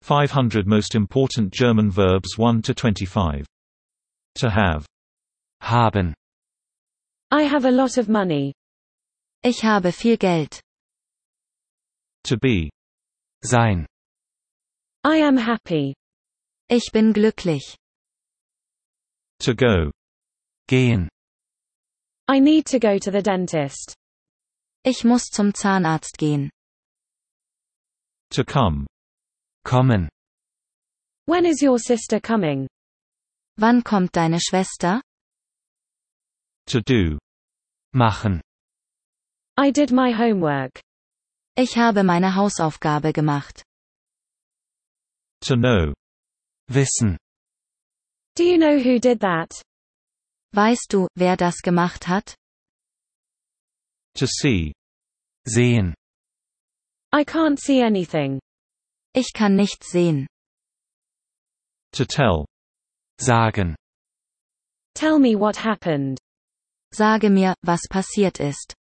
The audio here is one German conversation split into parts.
500 Most Important German Verbs 1 to 25. To have. Haben. I have a lot of money. Ich habe viel Geld. To be. Sein. I am happy. Ich bin glücklich. To go. Gehen. I need to go to the dentist. Ich muss zum Zahnarzt gehen. To come. Kommen. When is your sister coming? Wann kommt deine Schwester? To do. Machen. I did my homework. Ich habe meine Hausaufgabe gemacht. To know. Wissen. Do you know who did that? Weißt du, wer das gemacht hat? To see. Sehen. I can't see anything. Ich kann nichts sehen. To tell. Sagen. Tell me what happened. Sage mir, was passiert ist.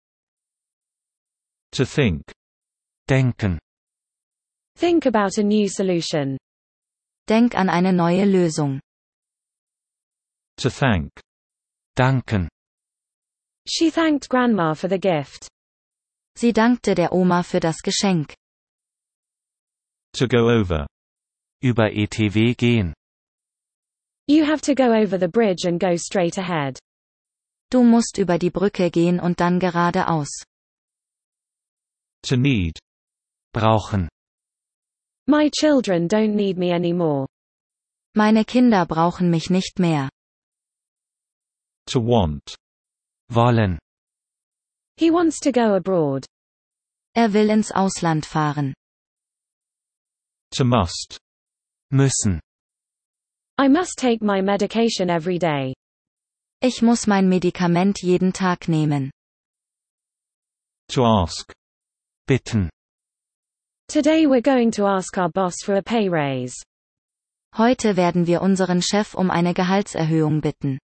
To think. Denken. Think about a new solution. Denk an eine neue Lösung. To thank. Danken. She thanked Grandma for the gift. Sie dankte der Oma für das Geschenk. To go over. Über ETW gehen. You have to go over the bridge and go straight ahead. Du musst über die Brücke gehen und dann geradeaus. To need. Brauchen. My children don't need me anymore. Meine Kinder brauchen mich nicht mehr. To want. Wollen. He wants to go abroad. Er will ins Ausland fahren. To must. Müssen. I must take my medication every day. Ich muss mein Medikament jeden Tag nehmen. To ask. Bitten. Today we're going to ask our boss for a pay raise. Heute werden wir unseren Chef um eine Gehaltserhöhung bitten.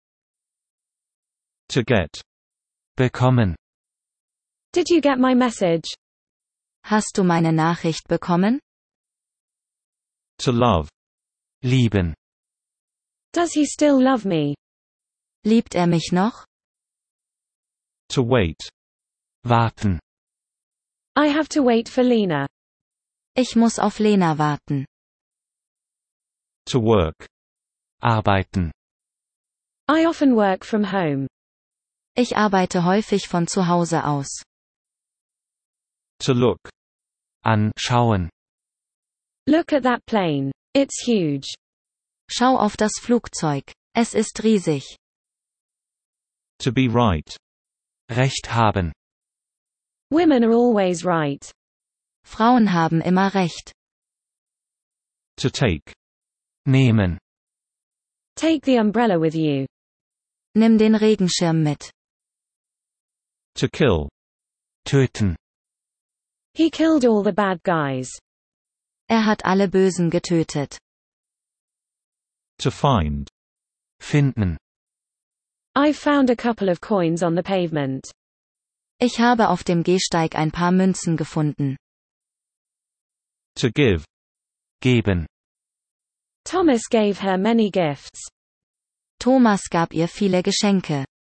To get. Bekommen. Did you get my message? Hast du meine Nachricht bekommen? To love. Lieben. Does he still love me? Liebt er mich noch? To wait. Warten. I have to wait for Lena. Ich muss auf Lena warten. To work. Arbeiten. I often work from home. Ich arbeite häufig von zu Hause aus. To look. Anschauen. Look at that plane. It's huge. Schau auf das Flugzeug. Es ist riesig. To be right. Recht haben. Women are always right. Frauen haben immer recht. To take. Nehmen. Take the umbrella with you. Nimm den Regenschirm mit. To kill. Töten. He killed all the bad guys. Er hat alle Bösen getötet. To find. Finden. I found a couple of coins on the pavement. Ich habe auf dem Gehsteig ein paar Münzen gefunden. To give. Geben. Thomas gave her many gifts. Thomas gab ihr viele Geschenke.